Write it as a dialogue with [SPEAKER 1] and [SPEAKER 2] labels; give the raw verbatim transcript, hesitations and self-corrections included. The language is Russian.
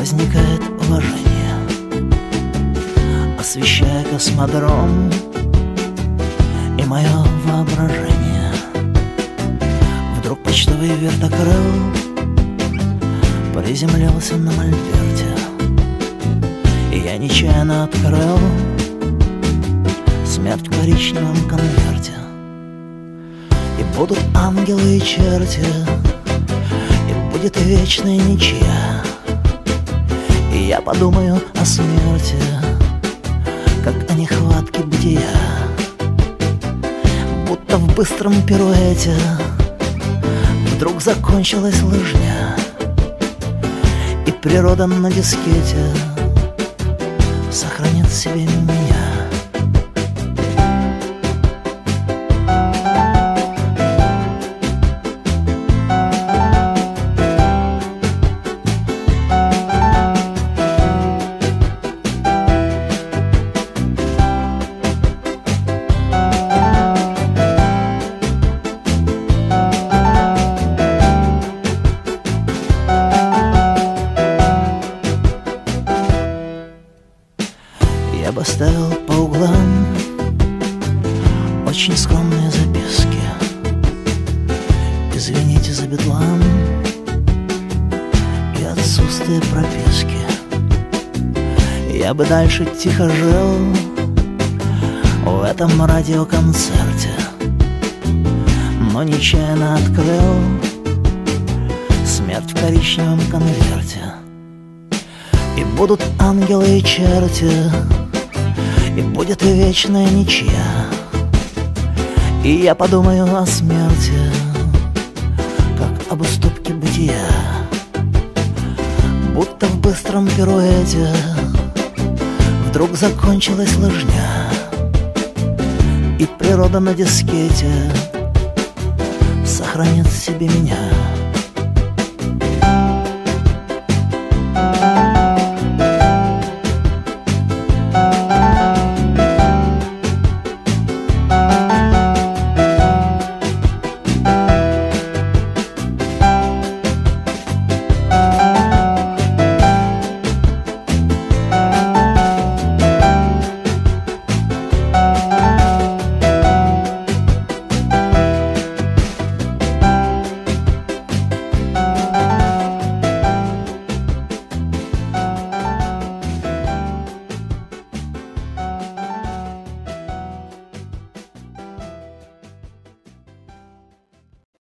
[SPEAKER 1] возникает уважение, освещая космодром и мое воображение. Вдруг почтовый вертокрыл приземлился на мольберте, и я нечаянно открыл смерть в коричневом конверте. И будут ангелы и черти, и будет вечная ничья, и я подумаю о смерти, как о нехватке бытия. Будто в быстром пируэте вдруг закончилась лыжня, и природа на дискете сохранит в себе меня. Я бы оставил по углам очень скромные записки. Извините за бедлам и отсутствие прописки. Я бы дальше тихо жил в этом радиоконцерте, но нечаянно открыл смерть в коричневом конверте. И будут ангелы и черти, и будет вечная ничья, и я подумаю о смерти, как об уступке бытия. Будто в быстром пируэте вдруг закончилась лыжня, и природа на дискете сохранит в себе меня.